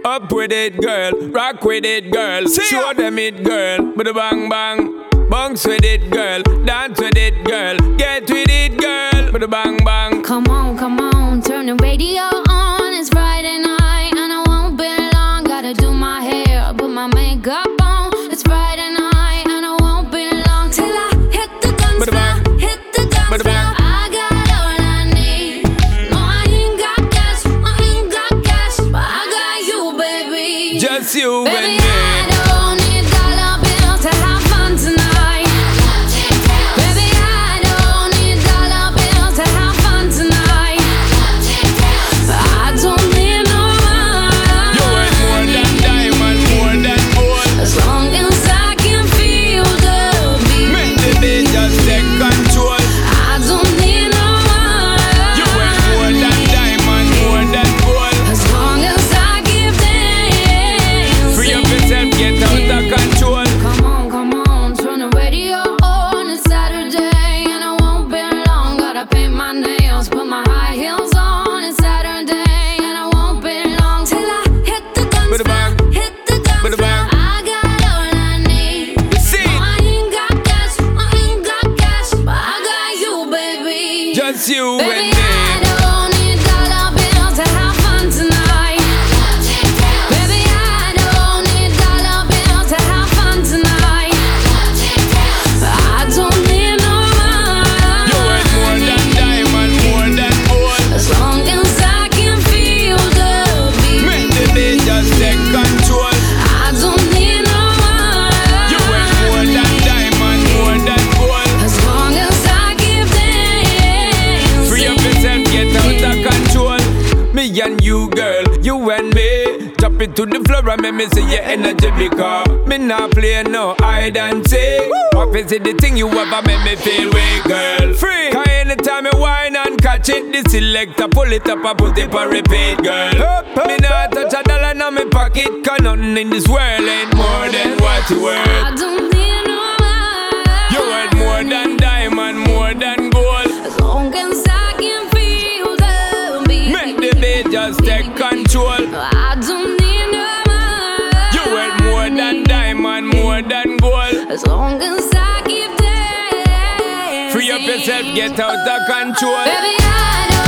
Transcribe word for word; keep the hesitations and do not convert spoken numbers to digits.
Up with it, girl. Rock with it, girl. Show them it, girl. Bada bang bang. Bounce with it, girl. Dance with it, girl. Get with it, girl. Bada bang bang. Come on, come on, turn the radio on. It's Friday night and I won't be long. Gotta do my hair, put my makeup on. It's Friday night and I won't be long till I hit the dance floor, hit the dance floor. I got all I need. No, I ain't got cash, I ain't got cash, but I got you, baby. Just you baby, and me. I don't need dollar bills to have fun tonight. Baby, I don't need dollar bills to have fun tonight. I don't need no money. You ain't more than diamond, more than gold. As long as I can feel the beat. Make the beat just take control. I don't need no money. You ain't more than diamond, more than gold. As long as I give dance. Free up yourself, get out of control. Come on, come on, turn the radio on. It's Saturday and I won't be long. Gotta paint my nails, put my high heels on. It's Saturday and I won't be long till I hit the dance Bada floor, bang. hit the dance Bada floor. bang. I got all I need. See? No, I ain't got cash, I ain't got cash, but I got you, baby. Just you Baby, and me. I don't need dollar bills to have fun tonight. Baby, I don't need dollar bills to have fun tonight. I don't need no money. You ain't more than diamond, more than gold. As long as I can feel the beat. Make the beat just take control. I don't need no money. You ain't more than diamond, more than gold. As long as I give dance. Free up yourself, get out of control. Me and you, girl, you and me. Drop it to the floor and make me see your energy because me not play no hide and seek. What is it the thing you ever make me feel weak, girl? Free. Cause anytime me whine and catch it, the selector pull it up and put it for repeat, girl. Me not touch a dollar in my pocket, cause nothing in this world ain't more than what you worth. I don't need no money. You worth more than diamond, more than gold. As long as I can feel the beat. Make the beat just take control. I don't need no money. You worth more than diamond, more than gold. As long as I keep dancing. Free up yourself, get out of control. Baby, I don't